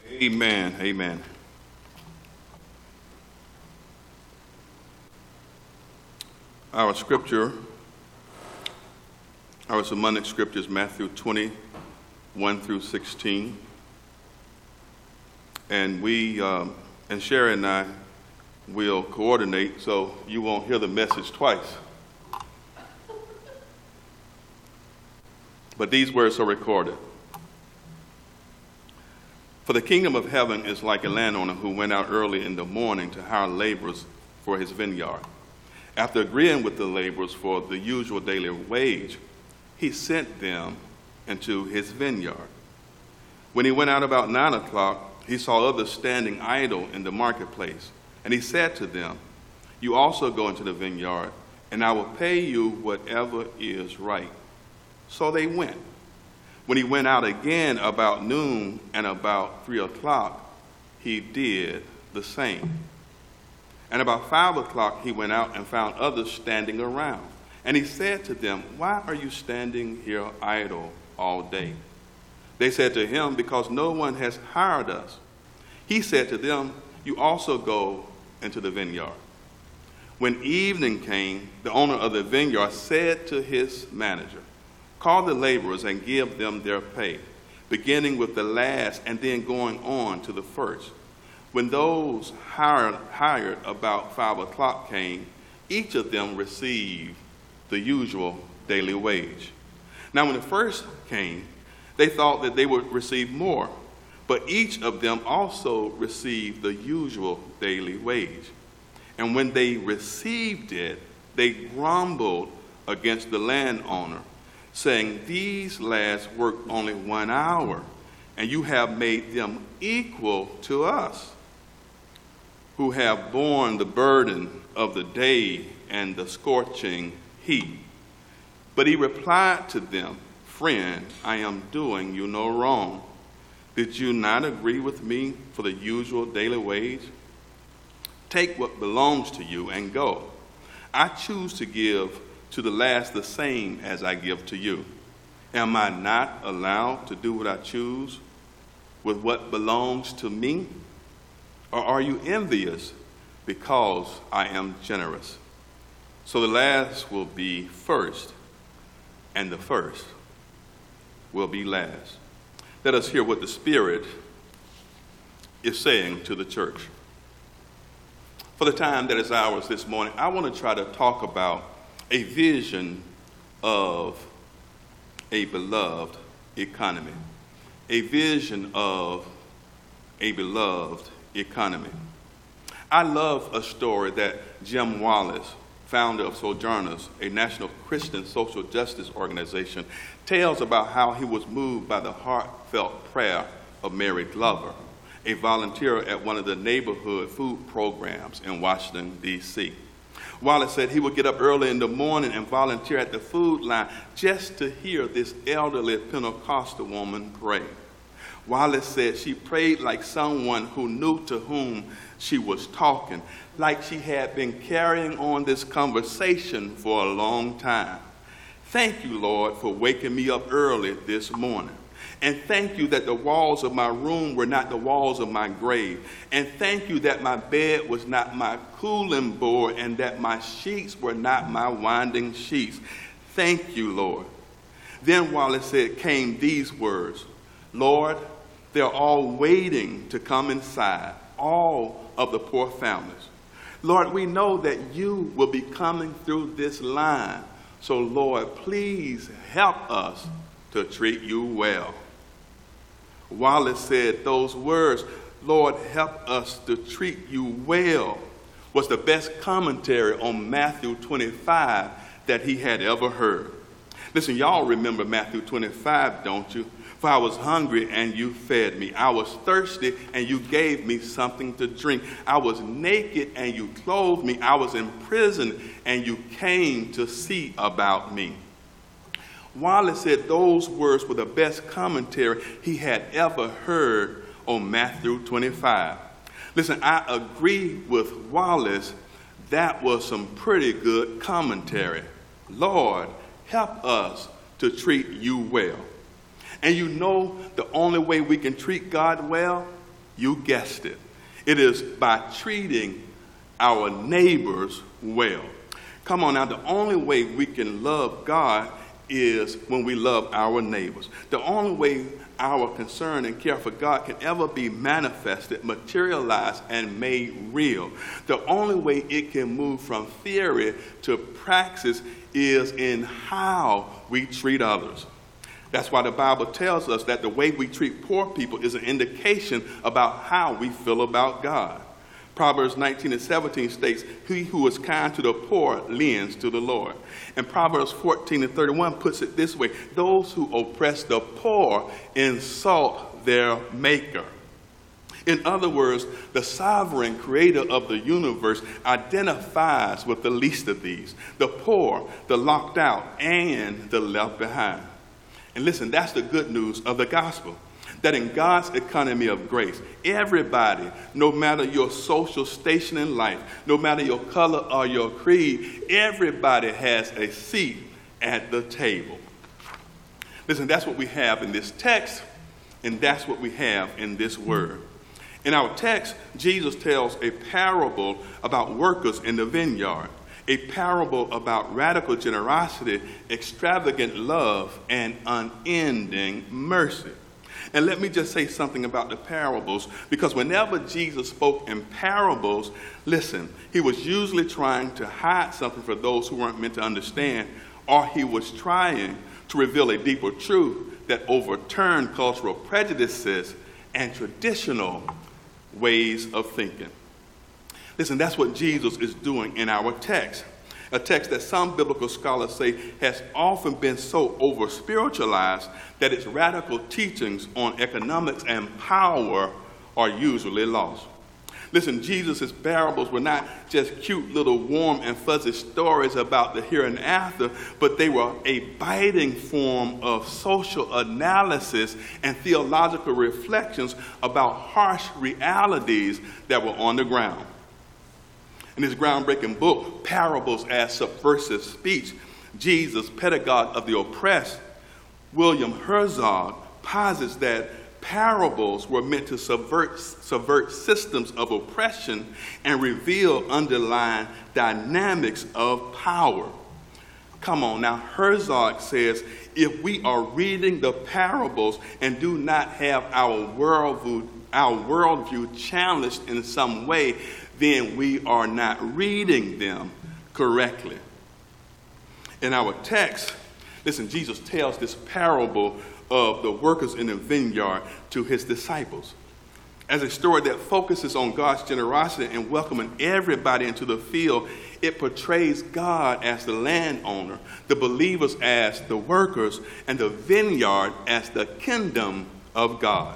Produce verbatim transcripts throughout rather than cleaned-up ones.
Amen. Amen. Our scripture, our sermonic scripture is Matthew twenty, one through sixteen. And we, um, and Sherry and I will coordinate so you won't hear the message twice. But these words are recorded. For the kingdom of heaven is like a landowner who went out early in the morning to hire laborers for his vineyard. After agreeing with the laborers for the usual daily wage, he sent them into his vineyard. When he went out about nine o'clock, he saw others standing idle in the marketplace, and he said to them, "You also go into the vineyard, and I will pay you whatever is right." So they went. When he went out again about noon and about three o'clock, he did the same. And about five o'clock he went out and found others standing around. And he said to them, "Why are you standing here idle all day?" They said to him, "Because no one has hired us." He said to them, "You also go into the vineyard." When evening came, the owner of the vineyard said to his manager, "Call the laborers and give them their pay, beginning with the last and then going on to the first." When those hired, hired about five o'clock came, each of them received the usual daily wage. Now when the first came, they thought that they would receive more, but each of them also received the usual daily wage. And when they received it, they grumbled against the landowner, saying, "These lads worked only one hour, and you have made them equal to us, who have borne the burden of the day and the scorching heat." But he replied to them, "Friend, I am doing you no wrong. Did you not agree with me for the usual daily wage? Take what belongs to you and go. I choose to give to the last the same as I give to you. Am I not allowed to do what I choose with what belongs to me? Or are you envious because I am generous?" So the last will be first, and the first will be last. Let us hear what the Spirit is saying to the church. For the time that is ours this morning, I want to try to talk about a vision of a beloved economy. A vision of a beloved economy. I love a story that Jim Wallace, founder of Sojourners, a national Christian social justice organization, tells about how he was moved by the heartfelt prayer of Mary Glover, a volunteer at one of the neighborhood food programs in Washington, D C Wallace said he would get up early in the morning and volunteer at the food line just to hear this elderly Pentecostal woman pray. Wallace said she prayed like someone who knew to whom she was talking, like she had been carrying on this conversation for a long time. "Thank you, Lord, for waking me up early this morning. And thank you that the walls of my room were not the walls of my grave. And thank you that my bed was not my cooling board and that my sheets were not my winding sheets. Thank you, Lord." Then Wallace said came these words, "Lord, they're all waiting to come inside, all of the poor families. Lord, we know that you will be coming through this line. So, Lord, please help us to treat you well." Wallace said those words, "Lord, help us to treat you well," was the best commentary on Matthew twenty-five that he had ever heard. Listen, y'all remember Matthew twenty-five, don't you? "For I was hungry and you fed me. I was thirsty and you gave me something to drink. I was naked and you clothed me. I was in prison and you came to see about me." Wallace said those words were the best commentary he had ever heard on Matthew twenty-five. Listen, I agree with Wallace. That was some pretty good commentary. Lord, help us to treat you well. And you know the only way we can treat God well You guessed it. It is by treating our neighbors well. Come on now, the only way we can love God is when we love our neighbors. The only way our concern and care for God can ever be manifested, materialized, and made real. The only way it can move from theory to praxis is in how we treat others. That's why the Bible tells us that the way we treat poor people is an indication about how we feel about God. Proverbs nineteen and seventeen states, he who is kind to the poor lends to the Lord. And Proverbs fourteen and thirty-one puts it this way, those who oppress the poor insult their maker. In other words, the sovereign creator of the universe identifies with the least of these, the poor, the locked out, and the left behind. And listen, that's the good news of the gospel, that in God's economy of grace, everybody, no matter your social station in life, no matter your color or your creed, everybody has a seat at the table. Listen, that's what we have in this text, and that's what we have in this word. In our text, Jesus tells a parable about workers in the vineyard, a parable about radical generosity, extravagant love, and unending mercy. And let me just say something about the parables, because whenever Jesus spoke in parables, listen, he was usually trying to hide something for those who weren't meant to understand, or he was trying to reveal a deeper truth that overturned cultural prejudices and traditional ways of thinking. Listen, that's what Jesus is doing in our text. A text that some biblical scholars say has often been so over-spiritualized that its radical teachings on economics and power are usually lost. Listen, Jesus' parables were not just cute little warm and fuzzy stories about the here and after, but they were a biting form of social analysis and theological reflections about harsh realities that were on the ground. In his groundbreaking book, Parables as Subversive Speech, Jesus, Pedagogue of the Oppressed, William Herzog, posits that parables were meant to subvert, subvert systems of oppression and reveal underlying dynamics of power. Come on now, Herzog says, if we are reading the parables and do not have our worldview, our worldview challenged in some way, then we are not reading them correctly. In our text, listen, Jesus tells this parable of the workers in the vineyard to his disciples as a story that focuses on God's generosity and welcoming everybody into the field. It portrays God as the landowner, the believers as the workers, and the vineyard as the kingdom of God.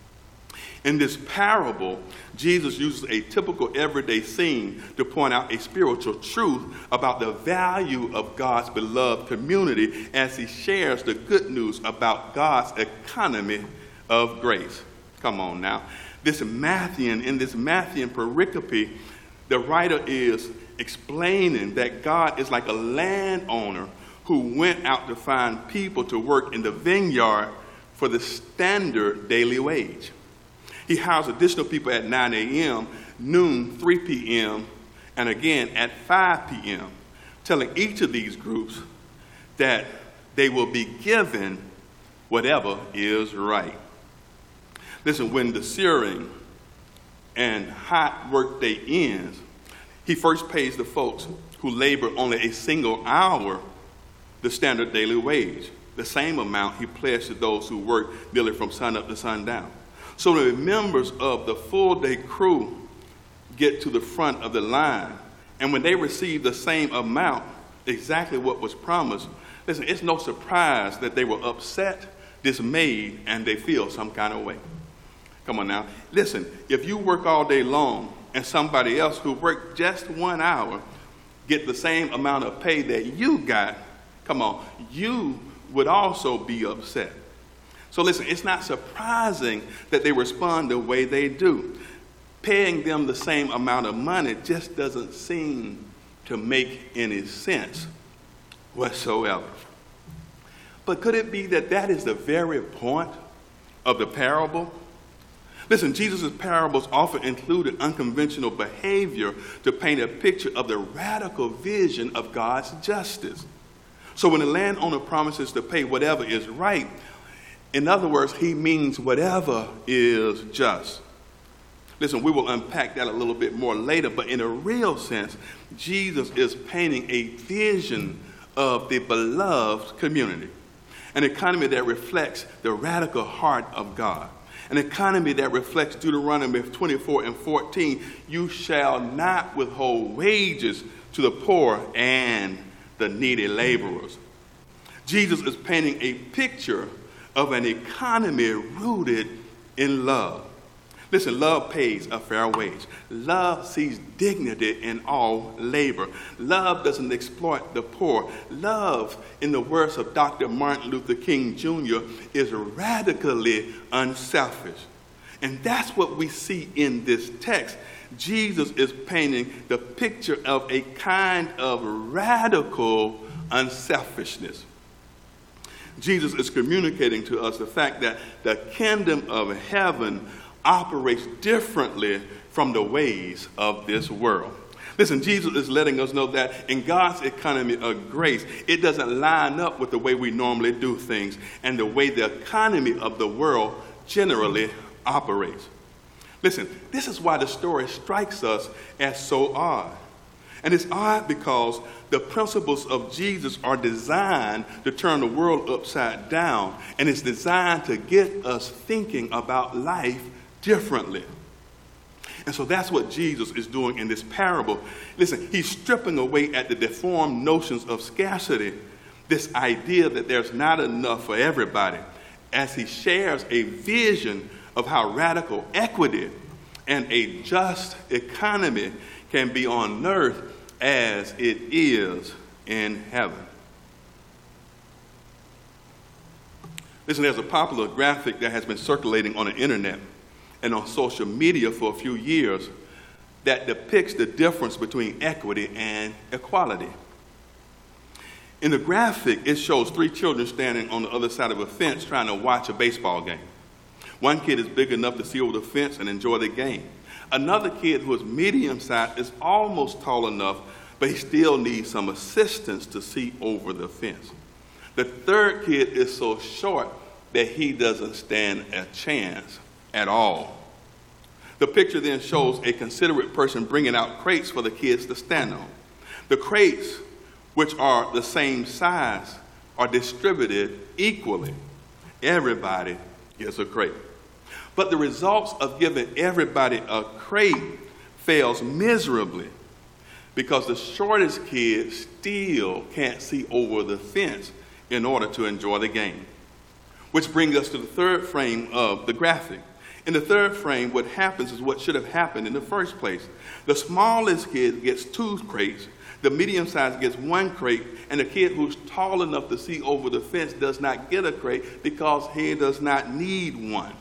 In this parable, Jesus uses a typical everyday scene to point out a spiritual truth about the value of God's beloved community as he shares the good news about God's economy of grace. Come on now. This Matthean, in this Matthean pericope, the writer is explaining that God is like a landowner who went out to find people to work in the vineyard for the standard daily wage. He hires additional people at nine a.m., noon, three p.m., and again at five p.m., telling each of these groups that they will be given whatever is right. Listen, when the searing and hot workday ends, he first pays the folks who labor only a single hour the standard daily wage, the same amount he pledged to those who work nearly from sun up to sundown. So the members of the full-day crew get to the front of the line, and when they receive the same amount, exactly what was promised, listen, it's no surprise that they were upset, dismayed, and they feel some kind of way. Come on now. Listen, if you work all day long and somebody else who worked just one hour get the same amount of pay that you got, come on, you would also be upset. So listen, it's not surprising that they respond the way they do. Paying them the same amount of money just doesn't seem to make any sense whatsoever. But could it be that that is the very point of the parable? Listen, Jesus' parables often included unconventional behavior to paint a picture of the radical vision of God's justice. So when the landowner promises to pay whatever is right, in other words, he means whatever is just. Listen, we will unpack that a little bit more later, but in a real sense, Jesus is painting a vision of the beloved community, an economy that reflects the radical heart of God, an economy that reflects Deuteronomy twenty-four and fourteen, you shall not withhold wages to the poor and the needy laborers. Jesus is painting a picture of an economy rooted in love. Listen, love pays a fair wage. Love sees dignity in all labor. Love doesn't exploit the poor. Love, in the words of Doctor Martin Luther King Junior, is radically unselfish. And that's what we see in this text. Jesus is painting the picture of a kind of radical unselfishness. Jesus is communicating to us the fact that the kingdom of heaven operates differently from the ways of this world. Listen, Jesus is letting us know that in God's economy of grace, it doesn't line up with the way we normally do things and the way the economy of the world generally operates. Listen, this is why the story strikes us as so odd. And it's odd because the principles of Jesus are designed to turn the world upside down, and it's designed to get us thinking about life differently. And so that's what Jesus is doing in this parable. Listen, he's stripping away at the deformed notions of scarcity, this idea that there's not enough for everybody, as he shares a vision of how radical equity and a just economy can be on earth as it is in heaven. Listen, there's a popular graphic that has been circulating on the internet and on social media for a few years that depicts the difference between equity and equality. In the graphic, it shows three children standing on the other side of a fence trying to watch a baseball game. One kid is big enough to see over the fence and enjoy the game. Another kid who is medium-sized is almost tall enough, but he still needs some assistance to see over the fence. The third kid is so short that he doesn't stand a chance at all. The picture then shows a considerate person bringing out crates for the kids to stand on. The crates, which are the same size, are distributed equally. Everybody gets a crate. But the results of giving everybody a crate fails miserably because the shortest kid still can't see over the fence in order to enjoy the game. Which brings us to the third frame of the graphic. In the third frame, what happens is what should have happened in the first place. The smallest kid gets two crates, the medium-sized gets one crate, and the kid who's tall enough to see over the fence does not get a crate because he does not need one.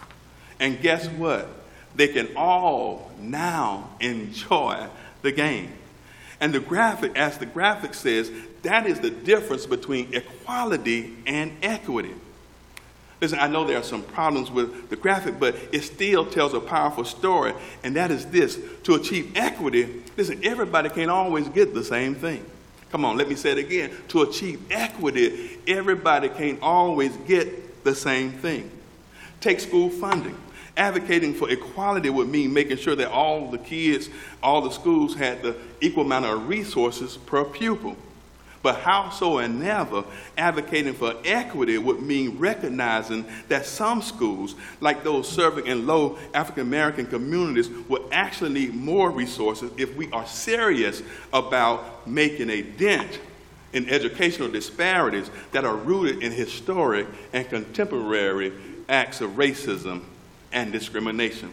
And guess what? They can all now enjoy the game. And the graphic, as the graphic says, that is the difference between equality and equity. Listen, I know there are some problems with the graphic, but it still tells a powerful story, and that is this. To achieve equity, listen, everybody can't always get the same thing. Come on, let me say it again. To achieve equity, everybody can't always get the same thing. Take school funding. Advocating for equality would mean making sure that all the kids, all the schools had the equal amount of resources per pupil. But howsoever, advocating for equity would mean recognizing that some schools, like those serving in low African American communities, would actually need more resources if we are serious about making a dent in educational disparities that are rooted in historic and contemporary acts of racism and discrimination.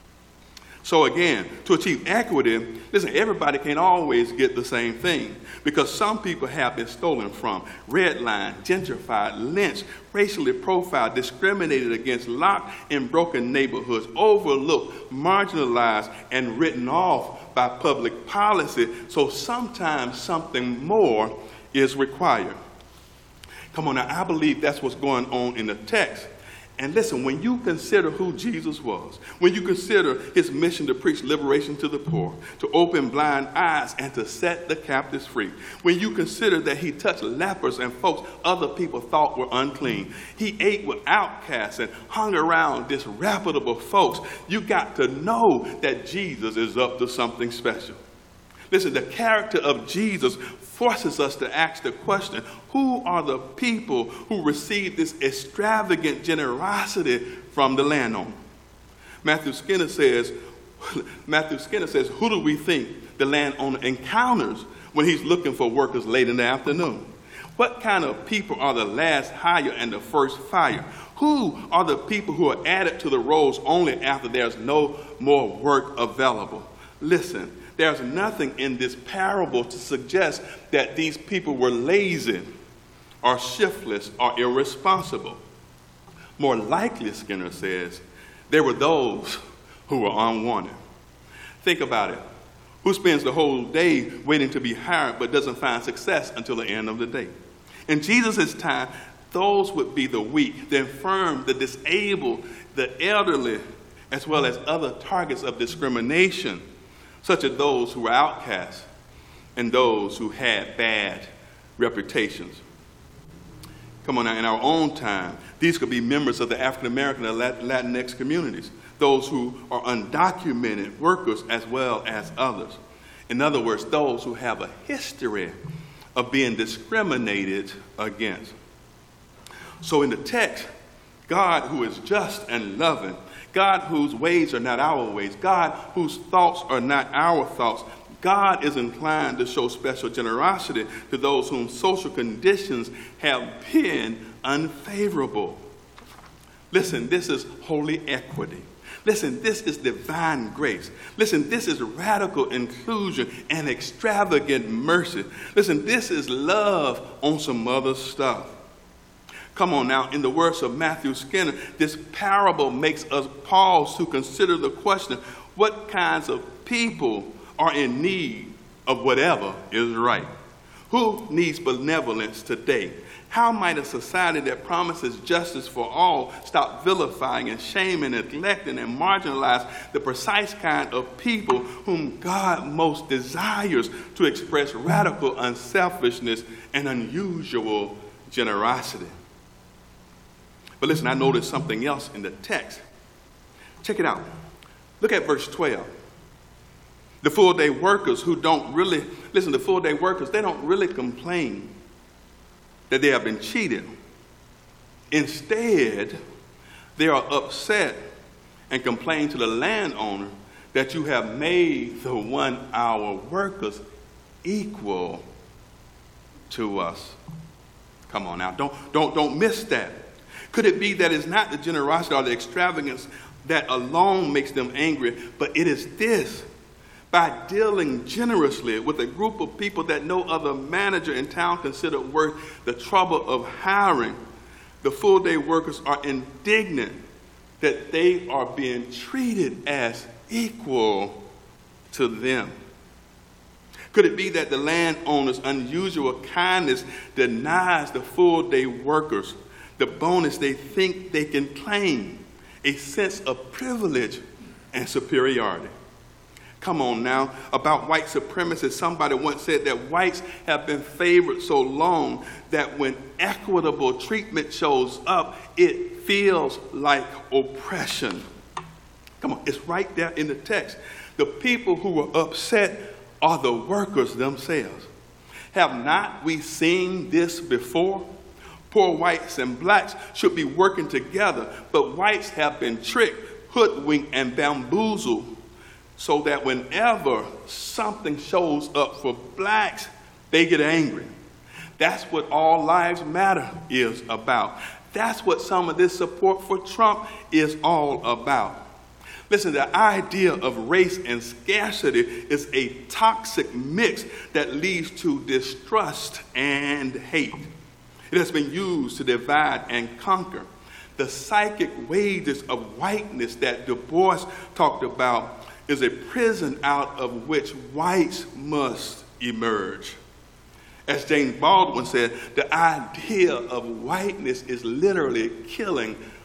So again, to achieve equity, listen, everybody can't always get the same thing because some people have been stolen from, redlined, gentrified, lynched, racially profiled, discriminated against, locked in broken neighborhoods, overlooked, marginalized, and written off by public policy. So sometimes something more is required. Come on now, I believe that's what's going on in the text. And listen, when you consider who Jesus was, when you consider his mission to preach liberation to the poor, to open blind eyes, and to set the captives free, when you consider that he touched lepers and folks other people thought were unclean, he ate with outcasts and hung around disreputable folks, you got to know that Jesus is up to something special. Listen, the character of Jesus forces us to ask the question, who are the people who receive this extravagant generosity from the landowner? Matthew Skinner says, Matthew Skinner says, who do we think the landowner encounters when he's looking for workers late in the afternoon? What kind of people are the last hire and the first fire? Who are the people who are added to the rolls only after there's no more work available? Listen, there's nothing in this parable to suggest that these people were lazy or shiftless or irresponsible. More likely, Skinner says, there were those who were unwanted. Think about it. Who spends the whole day waiting to be hired but doesn't find success until the end of the day? In Jesus' time, those would be the weak, the infirm, the disabled, the elderly, as well as other targets of discrimination, such as those who were outcasts and those who had bad reputations. Come on now, in our own time, these could be members of the African American and Latinx communities, those who are undocumented workers as well as others. In other words, those who have a history of being discriminated against. So in the text, God, who is just and loving, God whose ways are not our ways, God whose thoughts are not our thoughts, God is inclined to show special generosity to those whom social conditions have been unfavorable. Listen, this is holy equity. Listen, this is divine grace. Listen, this is radical inclusion and extravagant mercy. Listen, this is love on some other stuff. Come on now, in the words of Matthew Skinner, this parable makes us pause to consider the question, what kinds of people are in need of whatever is right? Who needs benevolence today? How might a society that promises justice for all stop vilifying and shaming, neglecting, and marginalize the precise kind of people whom God most desires to express radical unselfishness and unusual generosity? But listen, I noticed something else in the text. Check it out. Look at verse twelve. The full day workers who don't really, listen, the full day workers, they don't really complain that they have been cheated. Instead, they are upset and complain to the landowner that you have made the one-hour workers equal to us. Come on now, don't, don't, don't miss that. Could it be that it's not the generosity or the extravagance that alone makes them angry, but it is this: by dealing generously with a group of people that no other manager in town considered worth the trouble of hiring, the full-day workers are indignant that they are being treated as equal to them. Could it be that the landowner's unusual kindness denies the full-day workers the bonus they think they can claim, a sense of privilege and superiority? Come on now, about white supremacy, somebody once said that whites have been favored so long that when equitable treatment shows up, it feels like oppression. Come on, it's right there in the text. The people who are upset are the workers themselves. Have not we seen this before? Poor whites and blacks should be working together, but whites have been tricked, hoodwinked, and bamboozled, so that whenever something shows up for blacks, they get angry. That's what All Lives Matter is about. That's what some of this support for Trump is all about. Listen, the idea of race and scarcity is a toxic mix that leads to distrust and hate. It has been used to divide and conquer. The psychic wages of whiteness that Du Bois talked about is a prison out of which whites must emerge. As James Baldwin said, the idea of whiteness is literally killing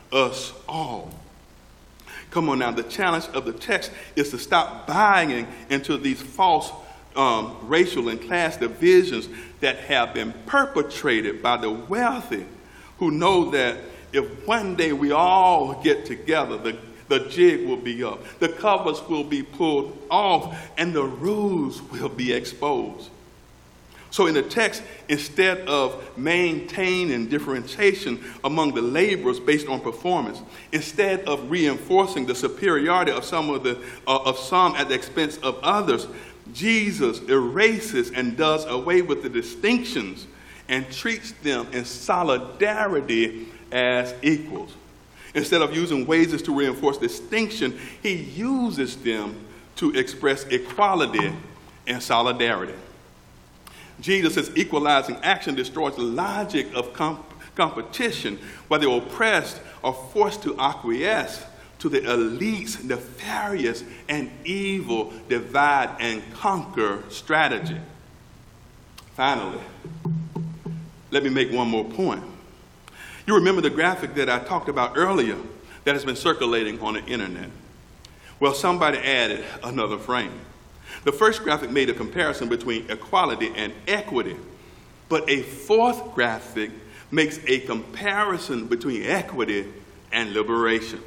us all. Come on now, the challenge of the text is to stop buying into these false um, racial and class divisions that have been perpetrated by the wealthy, who know that if one day we all get together, the, the jig will be up, the covers will be pulled off, and the rules will be exposed. So in the text, instead of maintaining differentiation among the laborers based on performance, instead of reinforcing the superiority of some of the uh, of some at the expense of others, Jesus erases and does away with the distinctions and treats them in solidarity as equals. Instead of using wages to reinforce distinction, he uses them to express equality and solidarity. Jesus' equalizing action destroys the logic of comp- competition, where the oppressed are forced to acquiesce to the elite's nefarious and evil divide and conquer strategy. Finally, let me make one more point. You remember the graphic that I talked about earlier that has been circulating on the internet? Well, somebody added another frame. The first graphic made a comparison between equality and equity, but a fourth graphic makes a comparison between equity and liberation.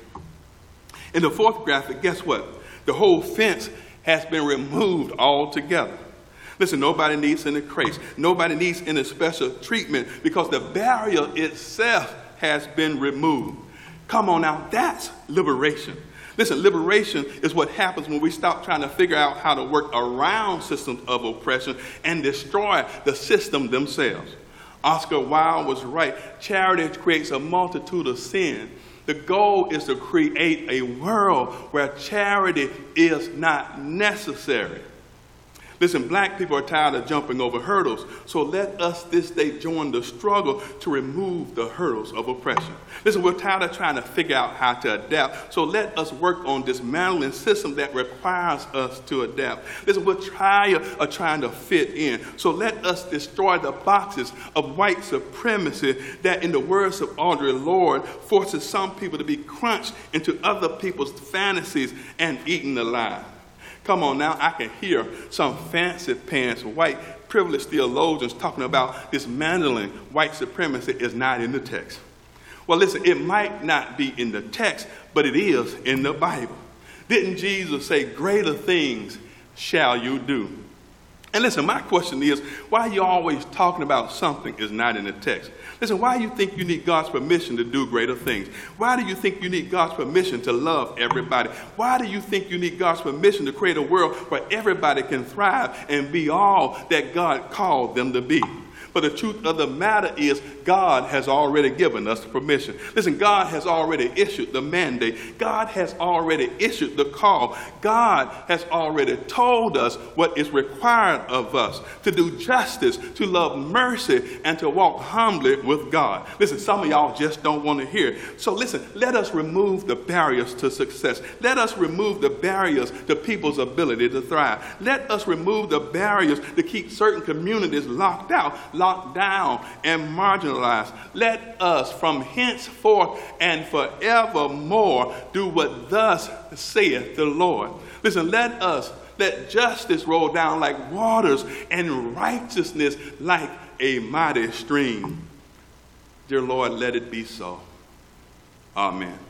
In the fourth graphic, guess what? The whole fence has been removed altogether. Listen, nobody needs any crates. Nobody needs any special treatment because the barrier itself has been removed. Come on now, that's liberation. Listen, liberation is what happens when we stop trying to figure out how to work around systems of oppression and destroy the system themselves. Oscar Wilde was right. Charity creates a multitude of sin. The goal is to create a world where charity is not necessary. Listen, black people are tired of jumping over hurdles, so let us this day join the struggle to remove the hurdles of oppression. Listen, we're tired of trying to figure out how to adapt, so let us work on dismantling systems that requires us to adapt. Listen, we're tired of trying to fit in, so let us destroy the boxes of white supremacy that, in the words of Audre Lorde, forces some people to be crunched into other people's fantasies and eaten alive. Come on now, I can hear some fancy pants white privileged theologians talking about dismantling white supremacy is not in the text. Well, listen, it might not be in the text, but it is in the Bible. Didn't Jesus say, greater things shall you do? And listen, my question is, why are you always talking about something is not in the text? Listen, why do you think you need God's permission to do greater things? Why do you think you need God's permission to love everybody? Why do you think you need God's permission to create a world where everybody can thrive and be all that God called them to be? But the truth of the matter is, God has already given us the permission. Listen, God has already issued the mandate. God has already issued the call. God has already told us what is required of us: to do justice, to love mercy, and to walk humbly with God. Listen, some of y'all just don't want to hear it. So listen, let us remove the barriers to success. Let us remove the barriers to people's ability to thrive. Let us remove the barriers to keep certain communities locked out, locked down, and marginalized. Let us from henceforth and forevermore do what thus saith the Lord. Listen, let us let justice roll down like waters and righteousness like a mighty stream. Dear Lord, let it be so. Amen.